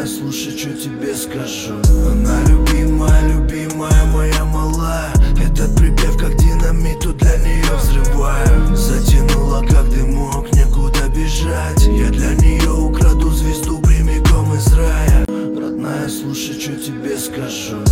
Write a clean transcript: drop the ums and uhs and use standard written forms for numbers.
слушай, что тебе скажу. Она любимая, любимая, моя малая. Этот припев как динамит, тут для нее взрываю. Затянула как дымок, некуда бежать. Я для нее украду звезду прямиком из рая. Родная, слушай, что тебе скажу.